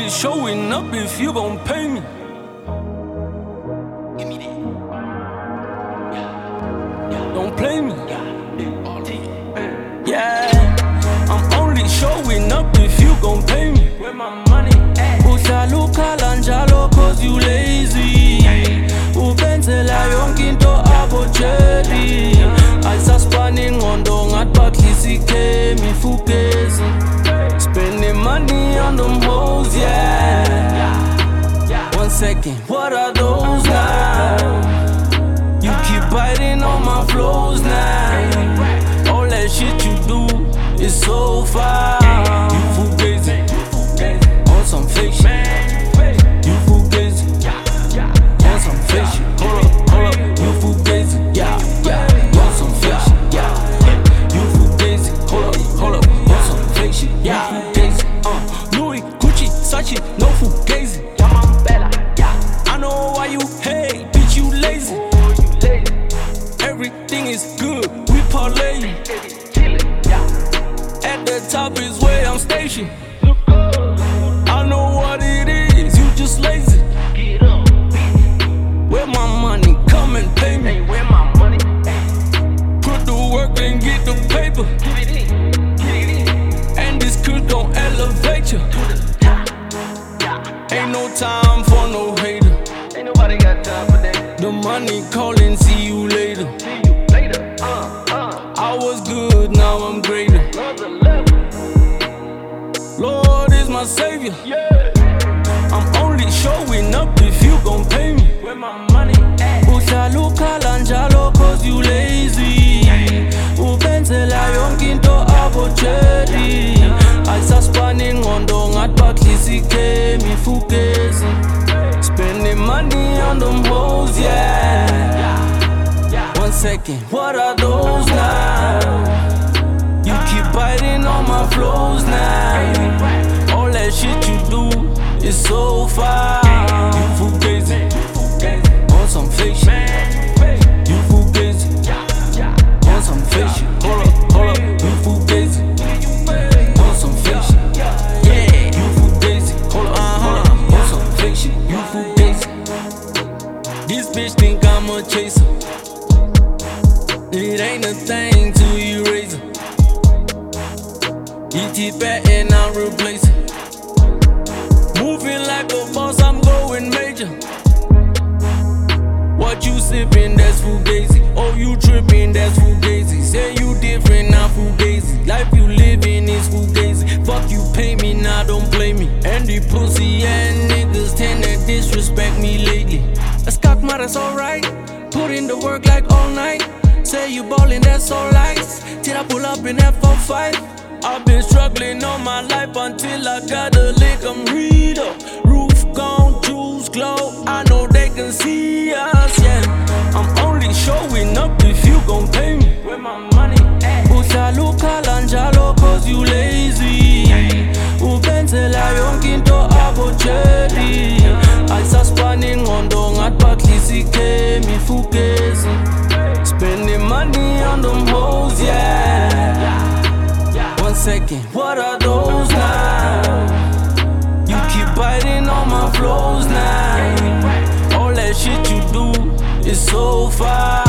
only showing up if you gon' pay me. Give me that. Don't play me. Yeah, I'm only showing up if you gon' pay me. Where my money at? Uhlala ukhala cause you lazy. Ubenzela yonke into abotsheli. Ayisasipani ingqondo ngathi bakhisa ikhemi fukezi. Spending money on them hoes, yeah. 1 second, what are those now? You keep biting on my flows now. All that shit you do is so far. You fugazi, on some fake shit. You fugazi, on some fake shit. Hold up, you fugazi, on some fake shit. You fugazi, hold up, on some fake shit. You fugazi, Louis, Gucci, Sachi, no fugazi. I know why you hate, bitch, you lazy. Everything is good, we parlay. At the top is where I'm stationed. I know what it is, you just lazy. Where my money, come and pay me. Put the work and get the paper. And this could gon' elevate you. Ain't no time for no hater. Ain't nobody got time for that. The money calling, see you later. See you later. I was good, now I'm greater. Another level. Lord is my savior. Yeah. I'm only showing up if you gon' pay me. Where my money at? Uhlala ukhala cause you lazy. Ubenzela yonke into abotsheli. Ayisasipani ingqondo ngathi bakhisa ikhemi fukezi. Spending money on them hoes, yeah. 1 second, what are those now? You keep biting on my flows now. All that shit you do is so far. You fugazi, on some fake shit. You fugazi, on some fake shit. Hold up, you fugazi, on some fake shit. Yeah, you fugazi, hold up, on some fake shit. You fugazi. This bitch think I'm a chaser. It ain't a thing till you raise her. ET back and I replace it. Moving like a boss, I'm going major. What you sippin', that's fugazi. Oh, you trippin', that's fugazi. Say you different, not fugazi. Life you livin' is fugazi. Fuck you, pay me, now don't play me. And the pussy and niggas tend to disrespect me lately. That's cockma, that's alright. Put in the work like all night. Say you ballin', that's alright. Till I pull up in F45. I've been struggling all my life until I got a lick, I'm reader. Roof gone, juice glow, I know they can see us, yeah. I'm only showing up if you gon' pay me. Where my money at? Uhlala ukhala cause you lazy. Ubenzela yonke into abotsheli. Ayisasipani ingqondo ngathi bakhisa ikhemi fukezi. Spending money on them hoes, yeah. 1 second, what are those now? You keep biting on my flows now. All that shit you do is so far.